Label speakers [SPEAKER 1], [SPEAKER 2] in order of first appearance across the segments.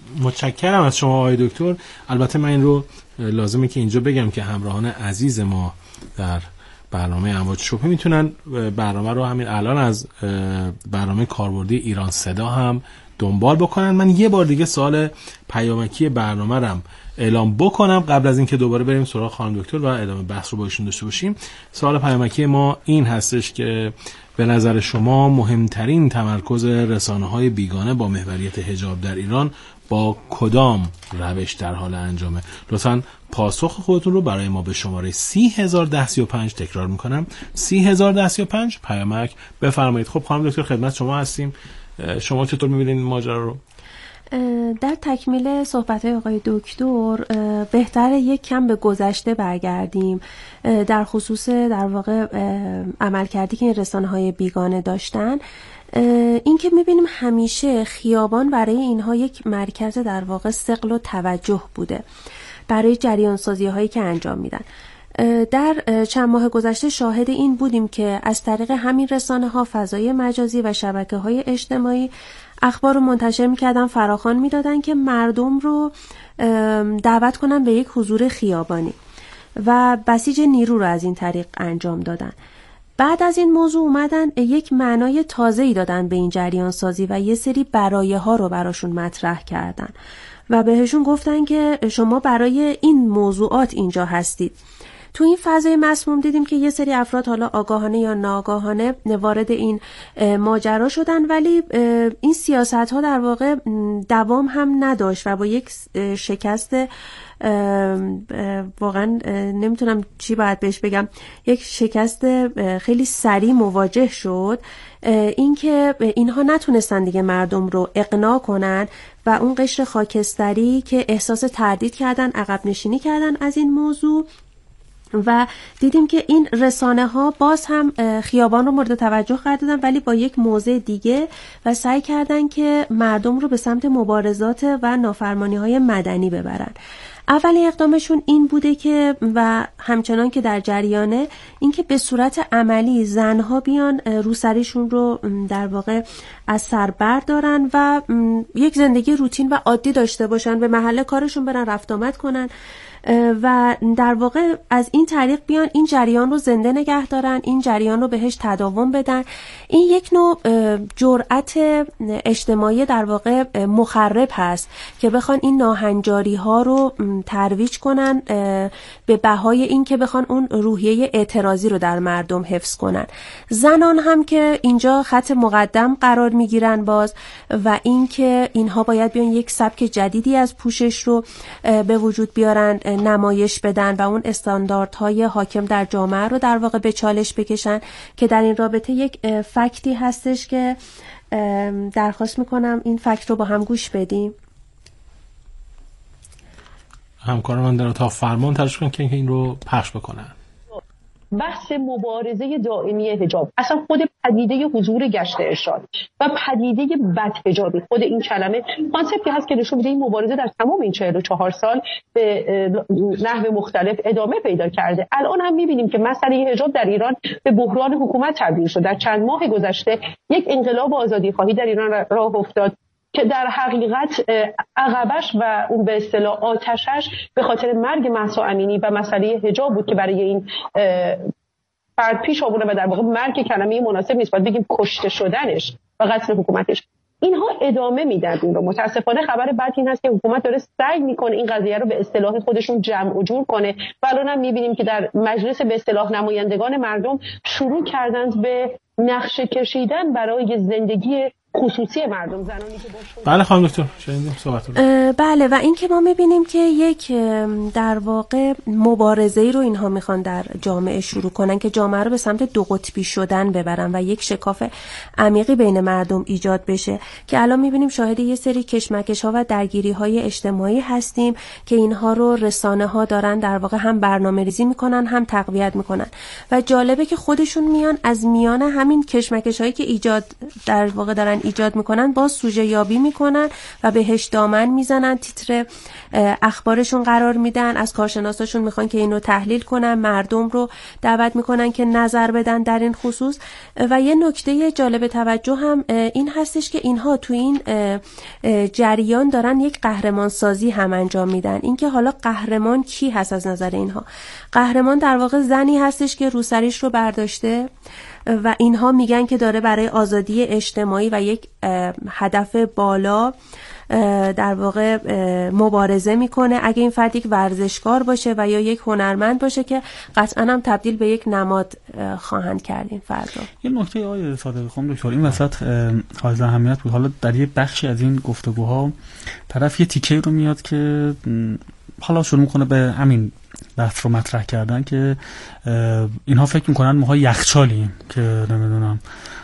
[SPEAKER 1] متشکرم از شما آقای دکتر. البته من این رو لازمه که اینجا بگم که همراهان عزیز ما در برنامه امواج شبهه میتونن برنامه رو همین الان از برنامه کاربردی ایران صدا هم دنبال بکنن. من یه بار دیگه سوال پیامکی برنامه رم اعلام بکنم قبل از اینکه دوباره بریم سراغ خانم دکتر و ادامه بحث رو با ایشون داشته باشیم. سوال پیامکی ما این هستش که به نظر شما مهمترین تمرکز رسانه‌های بیگانه با محوریت حجاب در ایران با کدام روش در حال انجامه؟ لطفاً پاسخ خودتون رو برای ما به شماره 301035 تکرار میکنم 301035 پیامک بفرمایید. خب خانم دکتر خدمت شما هستیم. شما چطور میبینید این ماجرا رو؟
[SPEAKER 2] در تکمیل صحبت‌های آقای دکتر بهتره یک کم به گذشته برگردیم در خصوص در واقع عملکردی که این رسانه‌های بیگانه داشتن. این که می‌بینیم همیشه خیابان برای اینها یک مرکز در واقع ثقل و توجه بوده برای جریان سازی هایی که انجام میدن. در چند ماه گذشته شاهد این بودیم که از طریق همین رسانه ها، فضای مجازی و شبکه های اجتماعی اخبار رو منتشر میکردن، فراخوان میدادن که مردم رو دعوت کنن به یک حضور خیابانی و بسیج نیرو رو از این طریق انجام دادن. بعد از این موضوع اومدن یک معنای تازه‌ای دادن به این جریان سازی و یه سری برایه ها رو براشون مطرح کردن و بهشون گفتن که شما برای این موضوعات اینجا هستید. تو این فضای مسموم دیدیم که یه سری افراد حالا آگاهانه یا ناآگاهانه وارد این ماجرا شدن، ولی این سیاست ها در واقع دوام هم نداشت و با یک شکست واقعا نمیتونم چی باید بهش بگم، یک شکست خیلی سریع مواجه شد. اینکه اینها نتونستن دیگه مردم رو اقناع کنن و اون قشر خاکستری که احساس تردید کردن، عقب نشینی کردن از این موضوع و دیدیم که این رسانه ها باز هم خیابان رو مورد توجه قرار دادن، ولی با یک موضع دیگه و سعی کردن که مردم رو به سمت مبارزات و نافرمانی های مدنی ببرن. اولین اقدامشون این بوده که و همچنان که در جریانه، این که به صورت عملی زنها بیان روسریشون رو در واقع از سر بردارن و یک زندگی روتین و عادی داشته باشن، به محل کارشون برن، رفت آمد کنن و در واقع از این طریق بیان این جریان رو زنده نگه دارن، این جریان رو بهش تداوم بدن. این یک نوع جرأت اجتماعی در واقع مخرب هست که بخوان این ناهنجاری ها رو ترویج کنن به بهای این که بخوان اون روحیه اعتراضی رو در مردم حفظ کنن. زنان هم که اینجا خط مقدم قرار میگیرن باز، و این که اینها باید بیان یک سبک جدیدی از پوشش رو به وجود بیارن، نمایش بدن و اون استانداردهای حاکم در جامعه رو در واقع به چالش بکشن، که در این رابطه یک فکتی هستش که درخواست میکنم این فکت رو با هم گوش بدیم.
[SPEAKER 1] همکاران من در اتاق فرمان تلاش کنن که این رو پخش بکنن.
[SPEAKER 3] بحث مبارزه دائمی حجاب، اصلا خود پدیده حضور گشت ارشاد و پدیده بدحجابی، خود این کلمه کانسپتی هست که نشون میده این مبارزه در تمام این 44 سال به نحو مختلف ادامه پیدا کرده. الان هم میبینیم که مسئله حجاب در ایران به بحران حکومت تبدیل شد. در چند ماه گذشته یک انقلاب آزادی خواهی در ایران راه افتاد که در حقیقت عقبش و اون به اصطلاح آتشش به خاطر مرگ مهسا امینی و مسئله حجاب بود که برای این فرد پیش آورده و در واقع مرگ کلمه مناسب نیست، باید بگیم کشته شدنش و قتل حکومتش. اینها ادامه میدن این رو. متاسفانه خبر بد این هست که حکومت داره سعی میکنه این قضیه رو به اصطلاح خودشون جمع و جور کنه و الان هم میبینیم که در مجلس به اصطلاح نمایندگان مردم شروع کردند به نقشه کشیدن برای زندگی خصوصی مردم، زنانی که
[SPEAKER 1] بله خانم دکتر شنیدیم صحبتتون.
[SPEAKER 2] بله، و این که ما میبینیم که یک در واقع مبارزه‌ای رو اینها میخوان در جامعه شروع کنن که جامعه رو به سمت دو قطبی شدن ببرن و یک شکاف عمیقی بین مردم ایجاد بشه، که الان میبینیم شاهد یه سری کشمکش‌ها و درگیری‌های اجتماعی هستیم که اینها رو رسانه‌ها دارن در واقع هم برنامه‌ریزی میکنن هم تقویت میکنن و جالبه که خودشون میان از میان همین کشمکش‌هایی که ایجاد در واقع دارن ایجاد میکنن باز سوژه یابی میکنن و بهش دامن میزنن، تیتر اخبارشون قرار میدن، از کارشناساشون میخوان که اینو تحلیل کنن، مردم رو دعوت میکنن که نظر بدن در این خصوص. و یه نکته جالب توجه هم این هستش که اینها تو این جریان دارن یک قهرمان سازی هم انجام میدن. اینکه حالا قهرمان کی هست از نظر اینها؟ قهرمان در واقع زنی هستش که روسریش رو برداشته و اینها میگن که داره برای آزادی اجتماعی و یک هدف بالا در واقع مبارزه میکنه. اگه این فرد یک ورزشکار باشه و یا یک هنرمند باشه که قطعا هم تبدیل به یک نماد خواهند کرد این فرد رو.
[SPEAKER 4] یه نکته آقای صادقی خانم دکتر این وسط حائز اهمیت بود. حالا در یه بخشی از این گفتگوها طرف یه تیکه رو میاد که حالا شروع میکنه به همین بحث رو مطرح کردن که اینها فکر میکنن ماها یخچالیم که نمیدونم.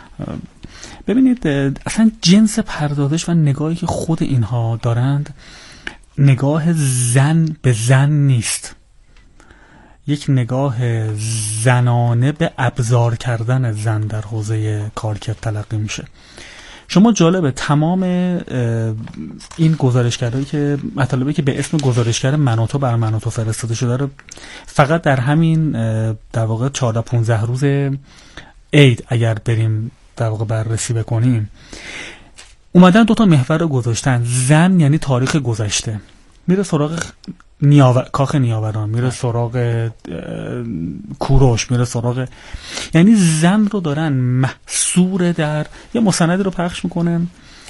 [SPEAKER 4] ببینید اصلا جنس پردازش و نگاهی که خود اینها دارند نگاه زن به زن نیست، یک نگاه زنانه به ابزار کردن زن در حوزه کارکرد تلقی میشه. شما جالبه تمام این گزارشگرایی که مطالبی که به اسم گزارشگر منوتو بر منوتو فرستاده شده رو فقط در همین در واقع 14-15 روز عید اگر بریم در واقع بررسی بکنیم اومدن 2 محور رو گذاشتن. زن یعنی تاریخ گذشته، میره سراغ کاخ نیاوران، میره سراغ کوروش، میره سراغ، یعنی زن رو دارن محصور در یه مستندی رو پخش میکنن،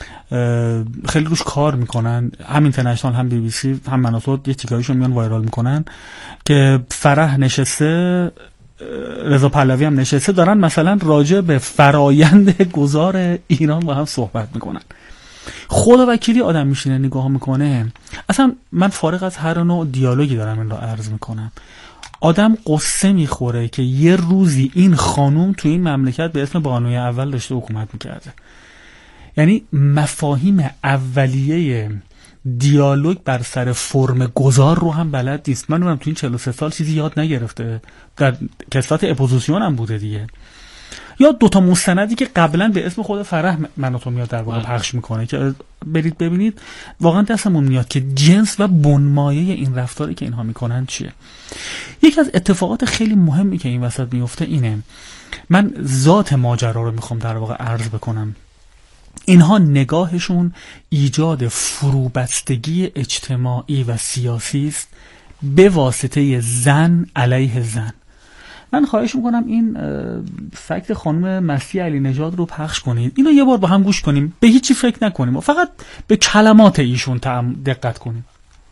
[SPEAKER 4] خیلی روش کار میکنن، هم اینترنشنال هم BBC هم منوتو یه تیکایشو میان وایرال میکنن که فرح نشسته، رضا پهلوی هم نشسته، دارن مثلا راجع به فرایند گذار ایران با هم صحبت میکنن. خدا وکیلی آدم میشینه نگاه میکنه. اصلا من فارغ از هر نوع دیالوگی دارم این رو عرض میکنم، آدم قصه میخوره که یه روزی این خانوم تو این مملکت به اسم بانوی اول داشته حکومت میکرده. یعنی مفاهیم اولیه دیالوگ بر سر فرم گذار رو هم بلد نیست. من تو این 43 سال چیزی یاد نگرفته، در کسات اپوزیسیون هم بوده دیگه. یا 2 مستندی که قبلا به اسم خود فرح منوتو میاد در واقع پخش میکنه که برید ببینید، واقعا دستمون میاد که جنس و بنمایه این رفتاری که اینها میکنن چیه. یکی از اتفاقات خیلی مهمی که این وسط میفته اینه، من ذات ماجرا رو میخوام در واقع عرض بکنم. اینها نگاهشون ایجاد فروبستگی اجتماعی و سیاسی است به واسطه زن علیه زن. من خواهش میکنم این فکت خانم مسیح علی نژاد رو پخش کنید، اینو یه بار با هم گوش کنیم، به هیچی فکر نکنیم و فقط به کلمات ایشون دقت کنیم.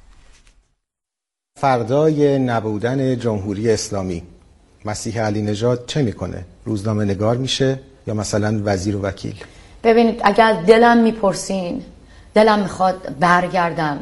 [SPEAKER 5] فردای نبودن جمهوری اسلامی مسیح علی نژاد چه میکنه؟ روزنامه نگار میشه یا مثلا وزیر و وکیل؟
[SPEAKER 6] ببینید اگر دلم میپرسین، دلم میخواد برگردم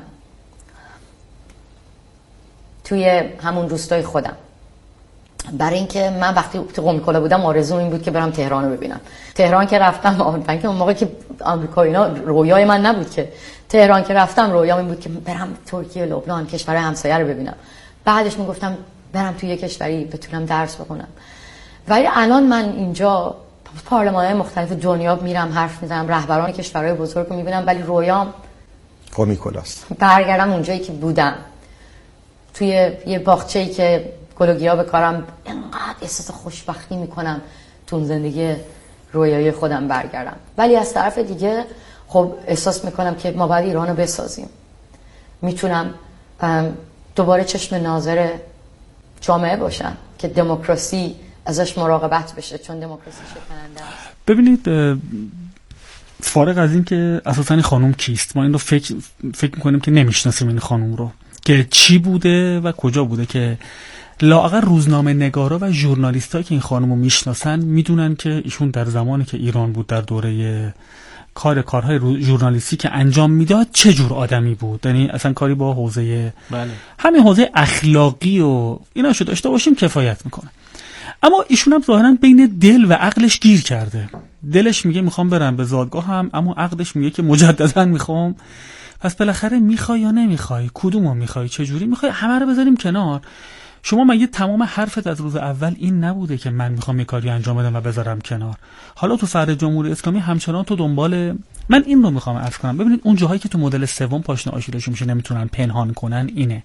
[SPEAKER 6] توی همون روستای خودم، برای اینکه من وقتی تو قم کلا بودم آرزوم این بود که برم تهران رو ببینم. تهران که رفتم، اون موقع که آمریکا اینا رویای من نبود که، تهران که رفتم رویام این بود که برم ترکیه، لبنان، کشورهای همسایه رو ببینم. بعدش میگفتم برم توی یه کشوری بتونم درس بخونم. ولی الان من اینجا پارلمان‌های مختلف دنیا میرم، حرف میزنم، رهبران کشورهای بزرگ رو میبینم، ولی رویام
[SPEAKER 5] قم کلاست.
[SPEAKER 6] برگردم اونجایی که بودم، توی یه باغچه‌ای که گلوگیا بکارم. انقدر احساس خوشبختی میکنم تو زندگی رویایی خودم برگردم. ولی از طرف دیگه خب احساس میکنم که ما باید ایرانو بسازیم. میتونم دوباره چشم ناظر جامعه باشم که دموکراسی ازش مراقبت بشه، چون دموکراسی شکننده است.
[SPEAKER 4] ببینید فارغ از این که اساساً این خانم کیست، ما این رو فکر میکنیم که نمیشناسیم این خانم رو که چی بوده و کجا بوده، که لااقل روزنامه نگارا و ژورنالیستایی که این خانم رو میشناسن میدونن که ایشون در زمانی که ایران بود در دوره کارهای ژورنالیستی که انجام میداد چه جور آدمی بود. یعنی اصلا کاری با حوزه همین حوزه اخلاقی و ایناشو داشته باشیم کفایت میکنه. اما ایشون هم ظاهرا بین دل و عقلش گیر کرده. دلش میگه میخوام برم به زادگاه هم، اما عقلش میگه که مجددا میخوام. پس بالاخره میخوای یا نمیخوای؟ کدومو میخوای؟ چه جوری میخوای؟ همه رو بذاریم کنار. شما مگه تمام حرفت از روز اول این نبوده که من میخوام یه کاری انجام بدم و بذارم کنار؟ حالا تو فرع جمهوری اسلامی همچنان تو دنبال من این رو میخوام عرض کنم. ببینید اون جاهایی که تو مدل سوم پاشنه آشیلشون میشه نمیتونن پنهان کنن اینه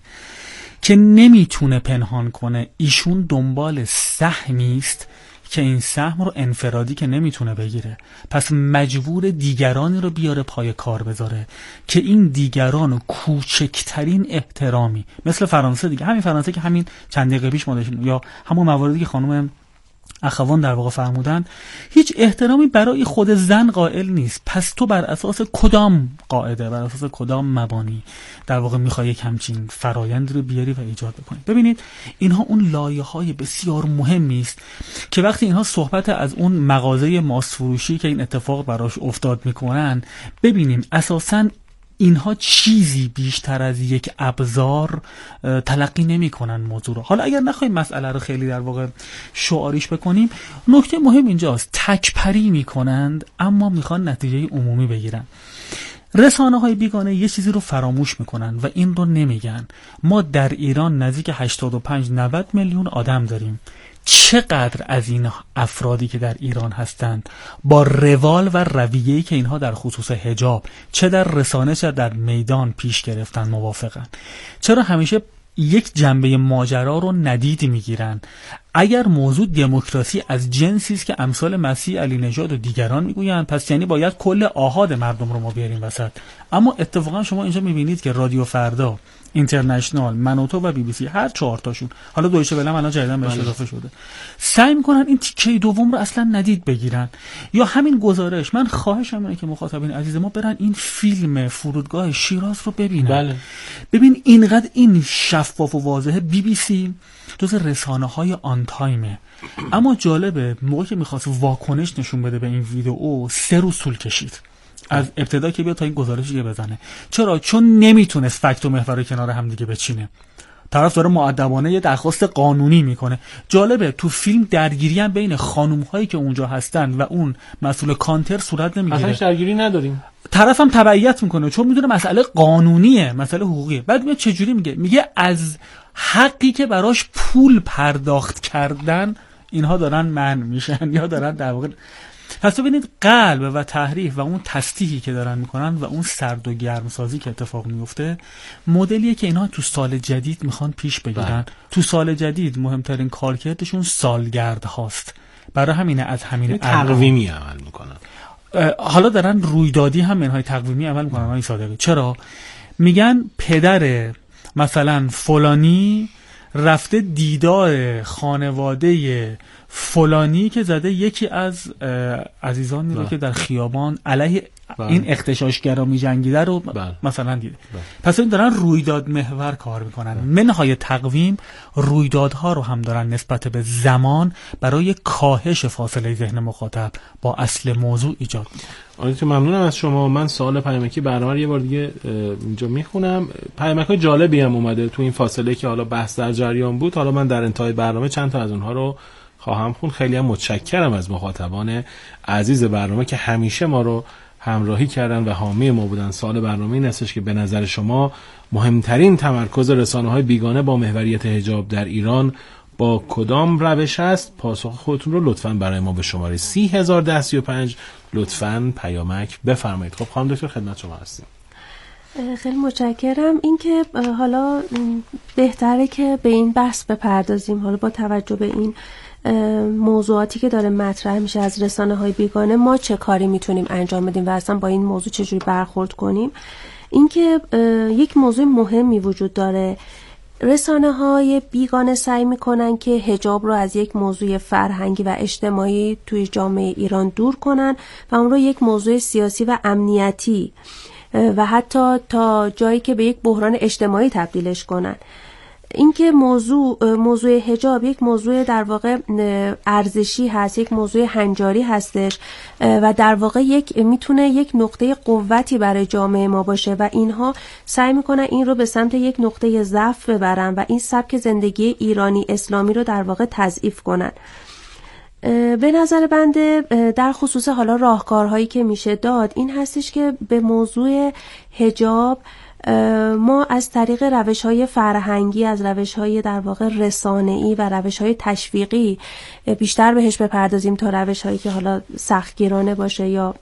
[SPEAKER 4] که نمیتونه پنهان کنه ایشون دنبال سهمی است که این سهم رو انفرادی که نمیتونه بگیره، پس مجبور دیگرانی رو بیاره پای کار بذاره که این دیگران کوچکترین احترامی، مثل فرانسه دیگه، همین فرانسه که همین چند دقیقه پیش ما داشتیم، یا همون مواردی که خانم اخوان در واقع فرمودن، هیچ احترامی برای خود زن قائل نیست. پس تو بر اساس کدام قاعده، بر اساس کدام مبانی در واقع میخوای یک همچین فرایند رو بیاری و ایجاد بکنی؟ ببینید اینها اون لایه‌های بسیار مهمی است که وقتی اینها صحبت از اون مغازه ماست فروشی که این اتفاق براش افتاد میکنن، ببینیم اساساً اینها چیزی بیشتر از یک ابزار تلقی نمی کنن موضوع رو. حالا اگر نخواهیم مسئله رو خیلی در واقع شعاریش بکنیم، نکته مهم اینجاست تکپری می کنند اما میخوان نتیجه عمومی بگیرن. رسانه های بیگانه یه چیزی رو فراموش میکنن و این رو نمیگن. ما در ایران نزدیک 85-90 میلیون آدم داریم. چقدر از این افرادی که در ایران هستند با روال و رویه‌ای که اینها در خصوص حجاب چه در رسانه چه در میدان پیش گرفتن موافقن؟ چرا همیشه یک جنبه ماجرا رو ندید میگیرن؟ اگر موضوع دموکراسی از جنسی است که امثال مسیح علی نژاد و دیگران میگویند، پس یعنی باید کل آحاد مردم رو ما بیاریم وسط. اما اتفاقا شما اینجا میبینید که رادیو فردا، اینترنشنال، منوتو و بی بی سی، هر 4 تاشون، حالا دویچه ولم الان جدیداً بهش اضافه شده، سعی میکنن این تیکه دوم رو اصلا ندید بگیرن. یا همین گزارش، من خواهشم اینه که مخاطبین عزیز ما برن این فیلم فرودگاه شیراز رو ببینن.
[SPEAKER 1] بله.
[SPEAKER 4] ببین اینقدر این شفاف و واضحه. بی بی سی جز رسانه‌های آن تایمه، اما جالبه موقعی که می‌خواست واکنش نشون بده به این ویدیو 3 روز طول کشید از ابتدا که بیاد تا این گزارشی بزنه. چرا؟ چون نمیتونست فکت و محور کنار هم دیگه بچینه. طرف داره مؤدبانه یه درخواست قانونی میکنه. جالبه تو فیلم درگیری هم بین خانم‌هایی که اونجا هستن و اون مسئول کانتر صورت نمیگیره.
[SPEAKER 1] اصلا درگیری نداریم.
[SPEAKER 4] طرف هم تبعیت میکنه چون میدونه مسئله قانونیه، مسئله حقوقیه. بعد میاد چجوری میگه از حقی که براش پول پرداخت کردن اینها دارن منع میشن یا دارن در واقع. پس ببینید قلب و تحریف و اون تصدیحی که دارن میکنن و اون سرد و گرم سازی که اتفاق میفته مدلیه که اینا تو سال جدید میخوان پیش بگیرن. تو سال جدید مهمترین کارکردشون سالگرد هاست. برای همینه از همین
[SPEAKER 1] تقویمی عمل میکنن.
[SPEAKER 4] حالا دارن رویدادی هم منهای تقویمی عمل میکنن. آقای صادقی چرا؟ میگن پدر مثلا فلانی رفته دیدار خانواده فلانی که زده یکی از عزیزانی رو که در خیابان علیه این اغتشاشگرا می‌جنگیده رو مثلا دیده. پس این دارن رویداد محور کار میکنن. منهای تقویم رویدادها رو هم دارن نسبت به زمان برای کاهش فاصله ذهن مخاطب با اصل موضوع ایجاد میکنن.
[SPEAKER 1] آقای ممنونم از شما. من سوال پیامکی برنامه یه بار دیگه اینجا میخونم. پیامک‌های جالبی هم اومده تو این فاصله که حالا بحث در جریان بود. حالا من در انتهای برنامه چند تا از اونها رو خواهم خوند. خیلی هم متشکرم از مخاطبان عزیز برنامه که همیشه ما رو همراهی کردن و حامی ما بودن. سوال برنامه این هستش که به نظر شما مهمترین تمرکز رسانه‌های بیگانه با محوریت حجاب در ایران با کدام روش است؟ پاسخ خودتون رو لطفاً برای ما به شماره 301035 لطفاً پیامک بفرمایید. خب خانم دکتر خدمت شما هستیم.
[SPEAKER 2] خیلی متشکرم. این که حالا بهتره که به این بحث بپردازیم، حالا با توجه به این موضوعاتی که داره مطرح میشه از رسانه‌های بیگانه ما چه کاری میتونیم انجام بدیم و اصلا با این موضوع چجوری برخورد کنیم. این که یک موضوع مهمی وجود داره. رسانه‌های بیگانه سعی میکنن که حجاب رو از یک موضوع فرهنگی و اجتماعی توی جامعه ایران دور کنن و اون رو یک موضوع سیاسی و امنیتی و حتی تا جایی که به یک بحران اجتماعی تبدیلش کنن. اینکه موضوع حجاب یک موضوع در واقع ارزشی هست، یک موضوع هنجاری هستش و در واقع میتونه یک نقطه قوتی برای جامعه ما باشه و اینها سعی میکنن این رو به سمت یک نقطه ضعف ببرن و این سبک زندگی ایرانی اسلامی رو در واقع تضعیف کنن. به نظر بنده در خصوص حالا راهکارهایی که میشه داد این هستش که به موضوع حجاب ما از طریق روش‌های فرهنگی، از روش‌های در واقع رسانه‌ای و روش‌های تشویقی بیشتر بهش بپردازیم تا روش‌هایی که حالا سختگیرانه باشه یا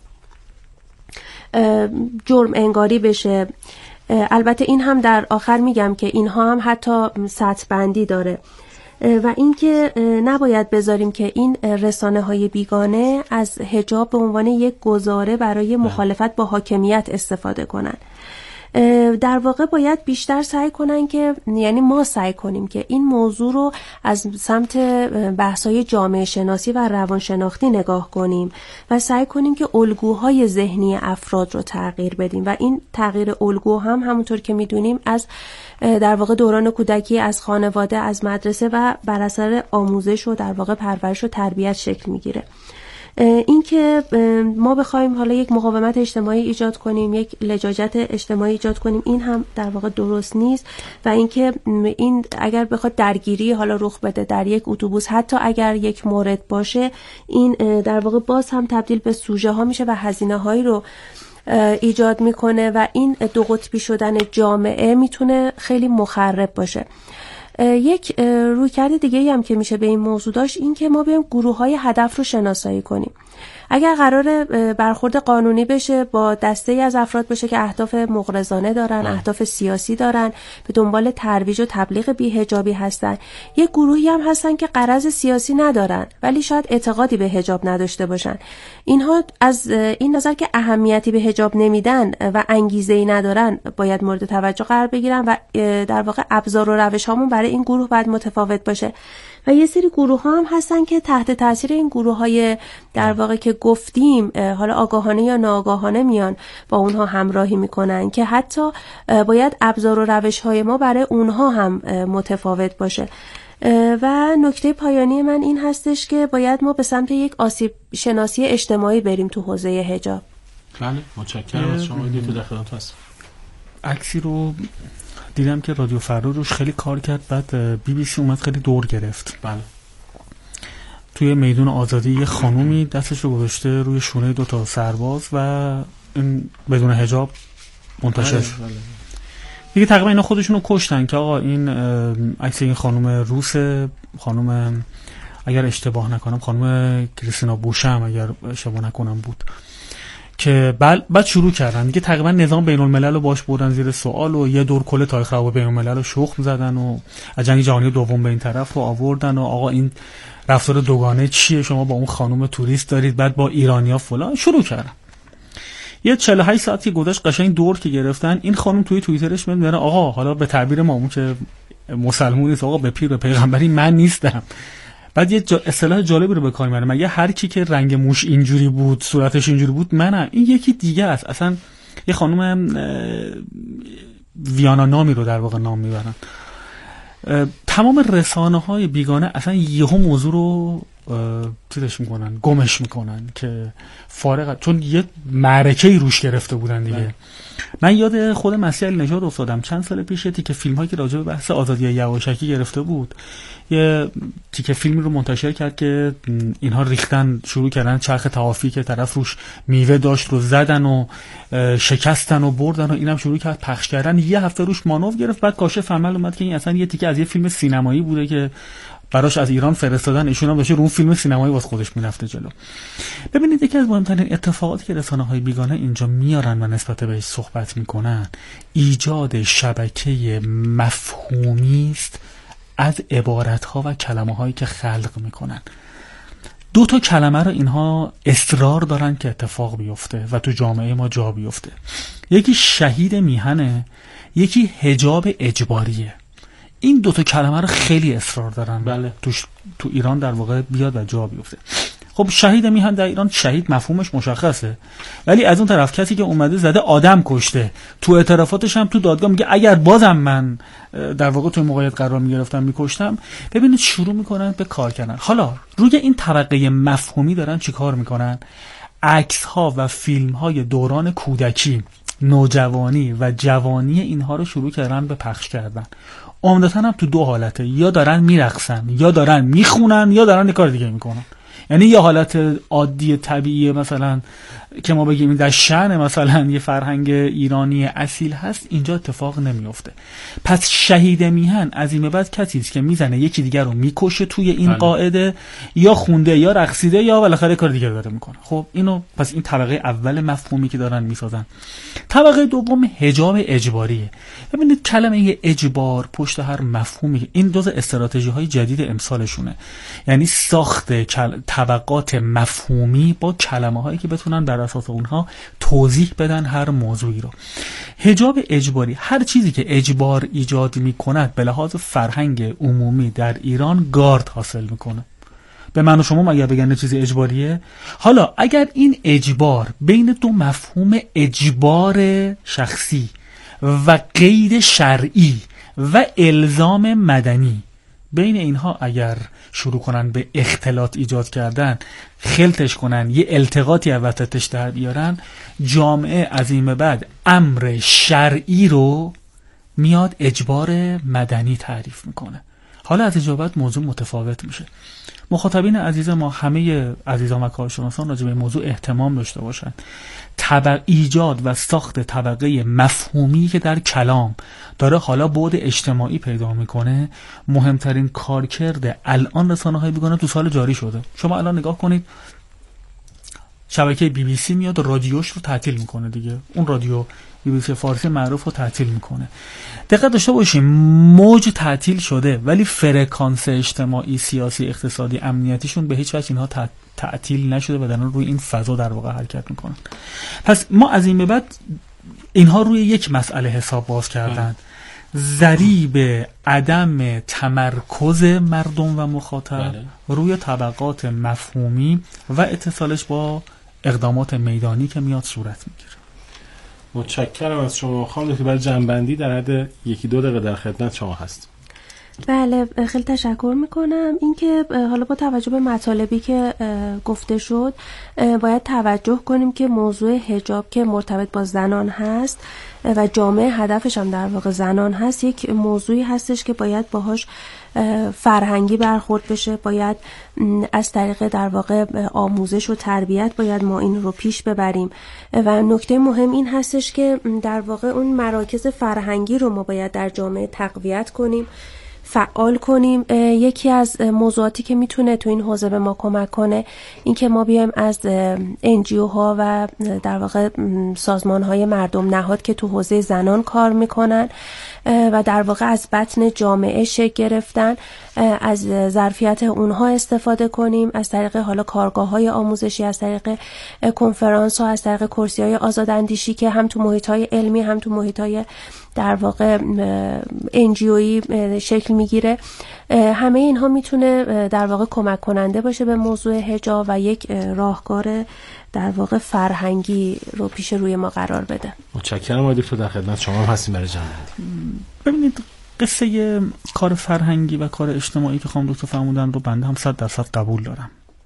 [SPEAKER 2] جرم انگاری بشه. البته این هم در آخر میگم که اینها هم حتی سطح بندی داره و اینکه نباید بذاریم که این رسانه‌های بیگانه از حجاب به عنوان یک گزاره برای مخالفت با حاکمیت استفاده کنن. در واقع باید بیشتر سعی کنن که، یعنی ما سعی کنیم که این موضوع رو از سمت بحث‌های جامعه شناسی و روانشناختی نگاه کنیم و سعی کنیم که الگوهای ذهنی افراد رو تغییر بدیم و این تغییر الگو هم همونطور که میدونیم از در واقع دوران کودکی، از خانواده، از مدرسه و بر اثر آموزش و در واقع پرورش و تربیت شکل میگیره. این که ما بخوایم حالا یک مقاومت اجتماعی ایجاد کنیم، یک لجاجت اجتماعی ایجاد کنیم، این هم در واقع درست نیست و اینکه این اگر بخواد درگیری حالا رخ بده در یک اتوبوس، حتی اگر یک مورد باشه، این در واقع باز هم تبدیل به سوژه ها میشه و هزینه هایی رو ایجاد میکنه و این دو قطبی شدن جامعه میتونه خیلی مخرب باشه. یک رویکرد دیگه هم که میشه به این موضوع داشت این که ما بیایم گروه‌های هدف رو شناسایی کنیم. اگر قرار برخورد قانونی بشه با دسته‌ای از افراد بشه که اهداف مغرضانه دارن، اهداف سیاسی دارن، به دنبال ترویج و تبلیغ بی‌حجابی هستن، یک گروهی هم هستن که غرض سیاسی ندارن ولی شاید اعتقادی به حجاب نداشته باشن. اینها از این نظر که اهمیتی به حجاب نمیدن و انگیزه‌ای ندارن باید مورد توجه قرار بگیرن و در واقع ابزار و روش‌هامون برای این گروه باید متفاوت باشه. و یه سری گروه ها هم هستن که تحت تاثیر این گروه های در واقع که گفتیم حالا آگاهانه یا ناآگاهانه میان با اونها همراهی میکنن که حتی باید ابزار و روش های ما برای اونها هم متفاوت باشه. و نکته پایانی من این هستش که باید ما به سمت یک آسیب شناسی اجتماعی بریم تو حوزه حجاب.
[SPEAKER 1] بله، متشکرم از شما. دیگه در خدمت هستم.
[SPEAKER 4] عکسی رو دیدم که رادیو فردا روش خیلی کار کرد، بعد بی بی سی اومد خیلی دور گرفت.
[SPEAKER 1] بله.
[SPEAKER 4] توی میدون آزادی یه خانومی دستش رو گذاشته روی شونه 2 سرباز و این بدون حجاب منتشر شد. بله. دیگه تقریبا اینا خودشون رو کشتن که آقا این عکس این خانم روس، خانم اگر اشتباه نکنم خانم کریستینا بوشم اگر اشتباه نکنم بود، که بعد شروع کردن دیگه تقریبا نظام بین الملل رو باش بردن زیر سوال و یه دور کل تاریخ رو بین الملل رو شخم زدن و از جنگ جهانی دوم به این طرف رو آوردن و آقا این رفتار دوگانه چیه، شما با اون خانم توریست دارید بعد با ایرانیا فلان شروع کردن. یه 48 ساعت که گذشت قشنگ دور که گرفتن، این خانم توی توییترش میگه آقا حالا به تعبیر ما که مسلمون نیست، آقا به پیر به پیغمبری من نیستم. بعد یه اصطلاح جالبی رو به کار میبره، مگه هر کی که رنگ موش اینجوری بود صورتش اینجوری بود منم، این یکی دیگه است. اصلا یه خانم ویانا نامی رو در واقع نام میبرن. تمام رسانه‌های بیگانه اصلا یهو موضوع رو چیزش میکنن، گمش میکنن که فارغ، چون یه معرکه‌ای روش گرفته بودن دیگه. من یاد خود مسیح علی‌نژاد افتادم چند سال پیش، که فیلم‌هایی که راجع به بحث آزادی یواشکی گرفته بود، یه تیکه فیلمی رو منتشر کرد که اینها ریختن شروع کردن چرخ توافی که طرف روش میوه داشت رو زدن و شکستن و بردن و اینم شروع کرد پخش کردن. یه هفته روش مانور گرفت، بعد کاشف عمل اومد که این اصلا یه تیکه از یه فیلم سینمایی بوده که براش از ایران فرستادن، ایشون هم داشته رو اون فیلم سینمایی واسه خودش میرفته جلو. ببینید یکی از مهمترین اتفاقاتی که رسانه‌های بیگانه اینجا میارن و نسبت بهش صحبت میکنن ایجاد شبکه مفهومی است از عبارت‌ها و کلمه‌هایی که خلق میکنن. 2 کلمه رو اینها اصرار دارن که اتفاق بیفته و تو جامعه ما جا بیفته. یکی شهید میهنه، یکی حجاب اجباریه. این 2 کلمه رو خیلی اصرار دارن.
[SPEAKER 1] بله.
[SPEAKER 4] تو ایران در واقع بیاد و جا بیفته. خب شهید میهن در ایران، شهید مفهومش مشخصه، ولی از اون طرف کسی که اومده زده آدم کشته، تو اعترافاتش هم تو دادگاه میگه اگر بازم من در واقع تو موقعیت قرار میگرفتم میکشتم. ببینید شروع میکنن به کار کردن. حالا روی این طبقه مفهومی دارن چی کار میکنن؟ عکس ها و فیلم های دوران کودکی، نوجوانی و جوانی اینها رو شروع کردن به پخش کردن. عمدتاً هم تو 2 حالته، یا دارن میرقصن یا دارن میخونن یا دارن یه کار دیگه میکنن. یعنی یه حالت عادی طبیعی مثلا که ما بگیم در شأن مثلا یه فرهنگ ایرانی اصیل هست، اینجا اتفاق نمیفته. پس شهید میهن از این به بعد کسی است که میزنه یکی دیگر رو میکشه توی این قاعده، یا خونده یا رقصیده یا بالاخره کار دیگر داره میکنه. خب اینو پس این طبقه اول مفهومی که دارن میسازن. طبقه دوم حجاب اجباریه. ببینید کلمه اجبار پشت هر مفهومی، این جزء استراتژی‌های جدید امسالشونه، یعنی ساخت طبقات مفهومی با کلمه‌هایی که بتونن بر اساس اونها توضیح بدن هر موضوعی رو. حجاب اجباری، هر چیزی که اجبار ایجاد میکند به لحاظ فرهنگ عمومی در ایران گارد حاصل میکنه. به من و شما اگر بگن چیزی اجباریه، حالا اگر این اجبار بین دو مفهوم اجبار شخصی و قید شرعی و الزام مدنی، بین اینها اگر شروع کنن به اختلاط ایجاد کردن، خلطش کنن، یه التقاطی از وسطش در بیارن، جامعه از این به بعد امر شرعی رو میاد اجبار مدنی تعریف میکنه. حالا از اجابت موضوع متفاوت میشه. مخاطبین عزیز ما، همه عزیزان و کارشناسان راجع به موضوع اهتمام داشته باشن. ایجاد و ساخت طبقه مفهومی که در کلام داره حالا بعد اجتماعی پیدا میکنه، مهمترین کارکرد الان رسانه‌های بیگانه تو سال جاری شده. شما الان نگاه کنید، شبکه BBC میاد رادیوش رو تعطیل میکنه دیگه، اون رادیو BBC فارسی معروف رو تعطیل میکنه. دقت داشته باشیم، موج تعطیل شده ولی فرکانس اجتماعی، سیاسی، اقتصادی، امنیتیشون به هیچ وجه اینها تعطیل نشده و دارن روی این فضا در واقع حرکت میکنن. پس ما از این به بعد اینها روی یک مسئله حساب باز کردن، ضریب عدم تمرکز مردم و مخاطب روی طبقات مفهومی و اتصالش با اقدامات میدانی که میاد صورت میگیره.
[SPEAKER 1] متشکرم از شما خانم دکتر. برای جنبندی در حد 1-2 دقیقه در خدمت شما هست.
[SPEAKER 2] بله، خیلی تشکر میکنم. اینکه حالا با توجه به مطالبی که گفته شد باید توجه کنیم که موضوع حجاب که مرتبط با زنان هست و جامعه هدفش هم در واقع زنان هست، یک موضوعی هستش که باید باهاش فرهنگی برخورد بشه، باید از طریق در واقع آموزش و تربیت باید ما این رو پیش ببریم و نکته مهم این هستش که در واقع اون مراکز فرهنگی رو ما باید در جامعه تقویت کنیم، فعال کنیم. یکی از موضوعاتی که میتونه تو این حوزه به ما کمک کنه این که ما بیایم از NGO ها و در واقع سازمان های مردم نهاد که تو حوزه زنان کار میکنن و در واقع از بطن جامعه شکل گرفتن، از ظرفیت اونها استفاده کنیم، از طریق حالا کارگاه های آموزشی، از طریق کنفرانس ها، از طریق کرسی های آزاداندیشی که هم تو محیط های علمی هم تو محیط های در واقع NGOیی شکل میگیره. همه اینها میتونه در واقع کمک کننده باشه به موضوع حجاب و یک راهکار در واقع فرهنگی رو پیش روی ما قرار بده.
[SPEAKER 1] متشکرم آقای دکتر، در خدمت شما هم هستیم برای جنبندی.
[SPEAKER 4] ببینید، قصه کار فرهنگی و کار اجتماعی که خانم دکتر فرمودن رو بنده هم 100% قبول دارم،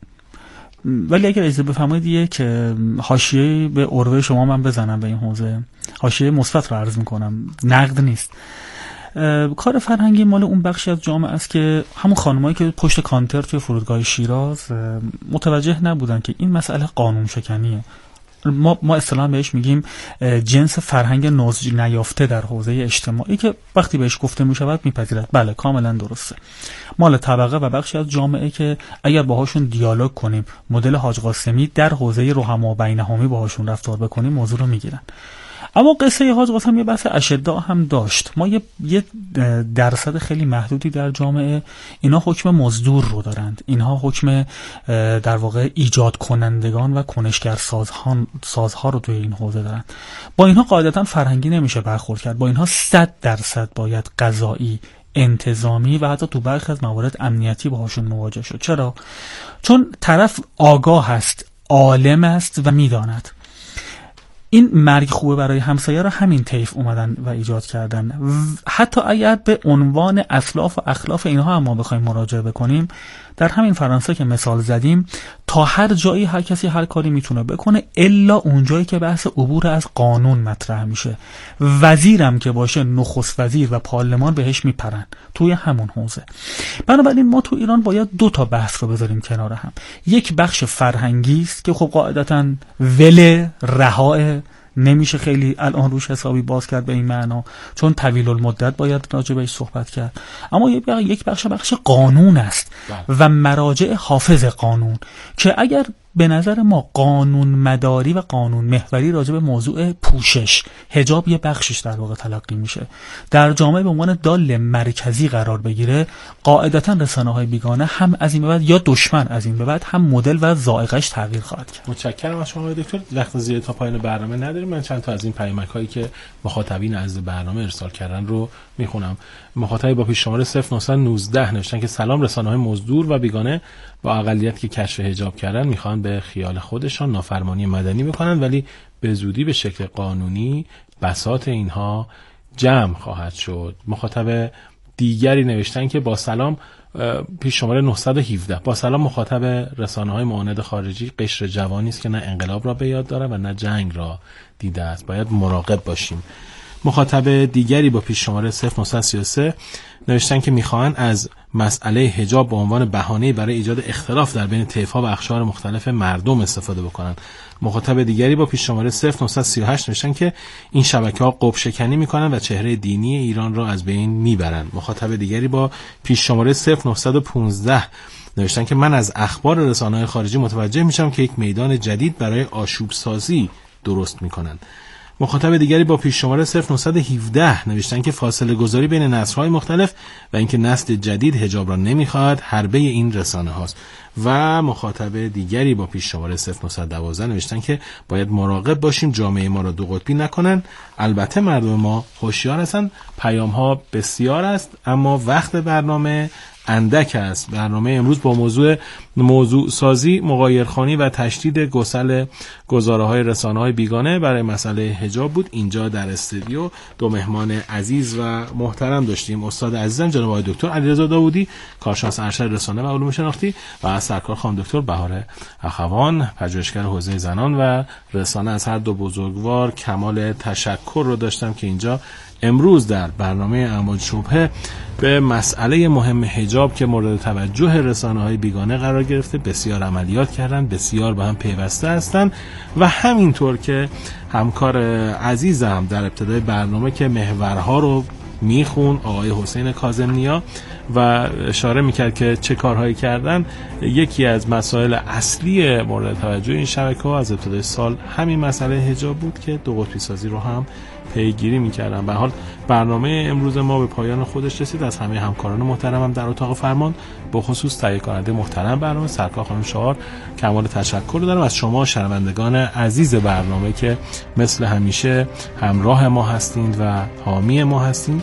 [SPEAKER 4] ولی اگر اجازه بفرمایید یک حاشیه به عروه شما من بزنم به این حوزه، حاشیه مثبت رو عرض میکنم، نقد نیست. کار فرهنگی مال اون بخشی از جامعه است که همون خانمایی که پشت کانتر توی فرودگاه شیراز متوجه نبودن که این مسئله قانون شکنیه. ما اصطلاحاً بهش میگیم جنس فرهنگ نضج نیافته در حوزه اجتماعی که وقتی بهش گفته میشود میپذیرد. بله، کاملا درسته. مال طبقه و بخشی از جامعه که اگر باهاشون دیالوگ کنیم، مدل حاج قاسمی در حوزه رحما بینهمی باهاشون رفتار بکنیم، موضوع رو میگیرن. اما قصه حاج قاسم یه بحث اشداء هم داشت. ما یه درصد خیلی محدودی در جامعه اینا حکم مزدور رو دارند، اینها حکم در واقع ایجاد کنندگان و کنشگر سازها رو توی این حوزه دارند. با اینها قاعدتا فرهنگی نمیشه برخورد کرد. با اینها 100% باید قضایی، انتظامی و حتی تو برخی از موارد امنیتی باهاشون مواجه شد. چرا؟ چون طرف آگاه است، عالم است و میداند. این مرگ خوبه برای همسایه رو همین طیف اومدن و ایجاد کردن. حتی اگر به عنوان اسلاف و اخلاف اینها هم ما بخوایم مراجعه بکنیم، در همین فرانسه که مثال زدیم تا هر جایی هر کسی هر کاری میتونه بکنه الا اون جایی که بحث عبور از قانون مطرح میشه. وزیرم که باشه نخست وزیر و پارلمان بهش میپرن توی همون حوزه. بنابراین ما تو ایران باید دو تا بحث رو بذاریم کنار هم. یک بخش فرهنگی است که خب قاعدتاً رها نمیشه خیلی الان روش حسابی باز کرد به این معنا، چون طویل المدت باید راجع بهش صحبت کرد. اما یک بخش قانون است و مراجع حافظ قانون که اگر به نظر ما قانون مداری و قانون محوری راجع به موضوع پوشش حجاب یه بخشش در واقع تلقی میشه، در جامعه به عنوان دال مرکزی قرار بگیره، قاعدتاً رسانه‌های بیگانه هم از این به بعد یا دشمن از این به بعد هم مدل و ذائقه‌اش تغییر خواهد کرد.
[SPEAKER 1] متشکرم از شما دکتر. وقت زیاد تا پایان برنامه نداریم. من چند تا از این پیامک‌هایی که مخاطبین از برنامه ارسال کردن رو میخونم. مخاطبی با پیش شماره 0919 نوشتن که سلام، رسانه‌های مزدور و بیگانه با اقلیت که کشف حجاب کردن میخوان به خیال خودشان نافرمانی مدنی بکنن، ولی به زودی به شکل قانونی بساط اینها جمع خواهد شد. مخاطب دیگری نوشتن که با سلام، پیش شماره 917، با سلام، مخاطب رسانه‌های معاند خارجی قشر جوانی است که نه انقلاب را به یاد داره و نه جنگ را دیده است، باید مراقب باشیم. مخاطب دیگری با پیش شماره 0933 نوشتن که میخواهن از مسئله حجاب به عنوان بهانه برای ایجاد اختلاف در بین طیف‌ها و اقشار مختلف مردم استفاده بکنن. مخاطب دیگری با پیش شماره 0938 نوشتن که این شبکه‌ها قب شکنی میکنن و چهره دینی ایران را از بین میبرن. مخاطب دیگری با پیش شماره 0915 نوشتن که من از اخبار رسانه‌های خارجی متوجه میشم که یک میدان جدید برای آشوب سازی درست میکنن. مخاطب دیگری با پیش شماره 0917 نوشتن که فاصله گذاری بین نسل‌های مختلف و اینکه نسل جدید حجاب را نمیخواد حربه این رسانه هاست. و مخاطب دیگری با پیش شماره 0912 نوشتن که باید مراقب باشیم جامعه ما را دو قطبی نکنن. البته مردم ما هوشیار هستن، پیام ها بسیار است اما وقت برنامه اندک است. برنامه امروز با موضوع سازی، مغایرخوانی و تشدید گزاره‌های رسانه‌های بیگانه برای مسئله حجاب بود. اینجا در استودیو دو مهمان عزیز و محترم داشتیم. استاد عزیزم جناب آقای دکتر علیرضا داوودی، کارشناس ارشد رسانه و علوم شناختی، و سرکار خانم دکتر بهار اخوان، پژوهشگر حوزه زنان و رسانه. از هر دو بزرگوار کمال تشکر رو داشتم که اینجا امروز در برنامه امواج شبهه به مسئله مهم حجاب که مورد توجه رسانه‌های بیگانه قرار گرفته بسیار عملیات کردن، بسیار به هم پیوسته هستند. و همینطور که همکار عزیزم در ابتدای برنامه که محورها رو میخون، آقای حسین کاظم‌نیا، و اشاره میکرد که چه کارهایی کردن، یکی از مسائل اصلی مورد توجه این شبکه‌ها از ابتدای سال همین مسئله حجاب بود که دو قطبی سازی رو هم پیگیری میکردن. به حال برنامه امروز ما به پایان خودش رسید. از همه همکاران محترمم در اتاق فرمان، به خصوص تهیه کننده محترم برنامه سرکار خانم شعار، کمال تشکر دارم. از شما شنوندگان عزیز برنامه که مثل همیشه همراه ما هستید و حامی ما هستید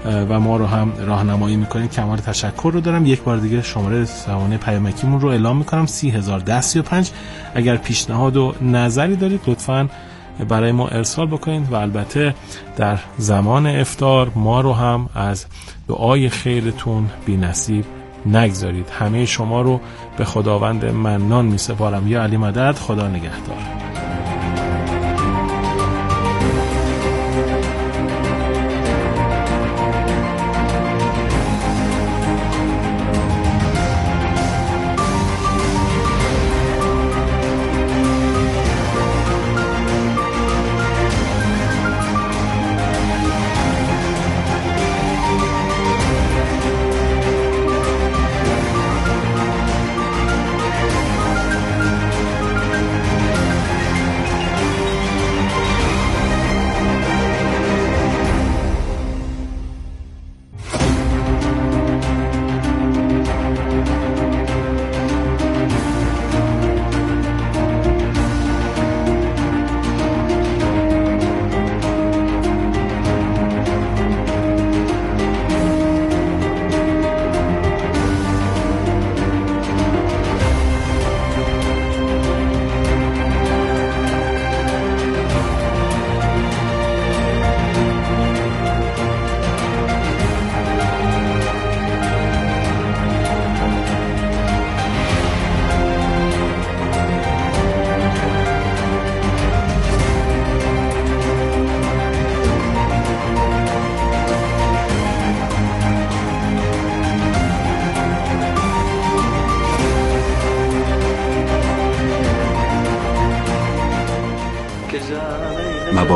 [SPEAKER 1] و ما رو هم راهنمایی میکنید، کمال تشکر رو دارم. یک بار دیگه شماره سوانه پیامکیمون رو اعلام میکنم 301035. اگر پیشنهاد و نظری دارید لطفاً برای ما ارسال بکنید و البته در زمان افطار ما رو هم از دعای خیرتون بی نصیب نگذارید. همه شما رو به خداوند منان می سپارم. یا علی مدد، خدا نگهدار.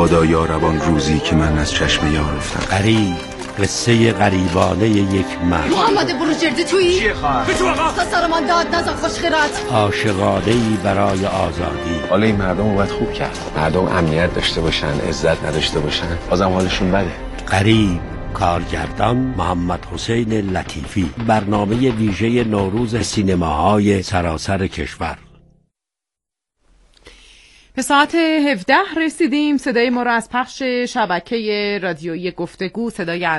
[SPEAKER 7] مبادا یاربان روزی که من از چشم یار افتم.
[SPEAKER 8] غریب، قصه غریبانه یک مرد.
[SPEAKER 9] محمد بروجردی تویی؟ چیه خواهر؟ به تو آقا! تا سر من داد نزن خوشخیرت.
[SPEAKER 8] عاشقانه‌ای برای آزادی.
[SPEAKER 10] حالا این مردم رو باید خوب کرد. مردم امنیت داشته باشن، عزت نداشته باشن، بازم حالشون بده.
[SPEAKER 8] غریب، کارگردان محمد حسین لطیفی. برنامه ویژه نوروز سینماهای سراسر کشور.
[SPEAKER 11] به ساعت 17 رسیدیم. صدای ما را از پخش شبکه رادیویی گفتگو، صدای